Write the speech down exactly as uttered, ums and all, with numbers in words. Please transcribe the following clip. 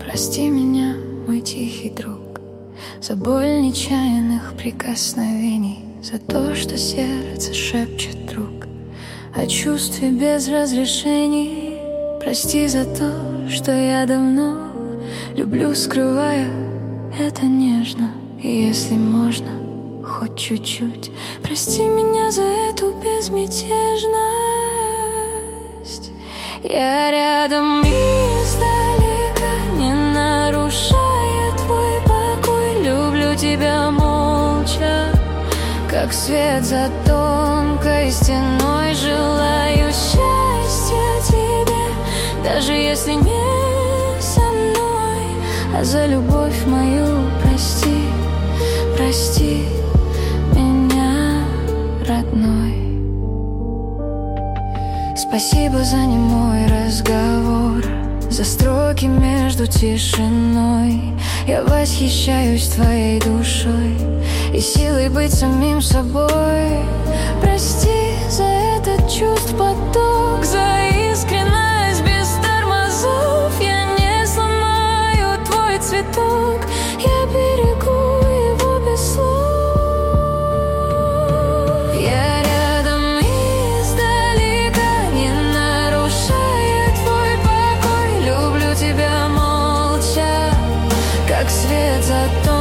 Прости меня, мой тихий друг, за боль нечаянных прикосновений, за то, что сердце шепчет друг о чувстве без разрешений. Прости за то, что я давно люблю, скрывая это нежно. И если можно, хоть чуть-чуть, прости меня за эту безмятежность. Я рядом и издалека, не нарушая твой покой. Люблю тебя молча, как свет за тонкой стеной. Желаю счастья тебе, даже если не со мной. А за любовь мою прости, прости меня, родной. Спасибо за немой разговор, за строки между тишиной. Я восхищаюсь твоей душой и силой быть самим собой. Прости за этот чувств поток, за искренность без тормозов. Я не сломаю твой цветок, я берегу его без слов. Я рядом и издалека, не нарушая твой покой. Люблю тебя молча, как свет за то.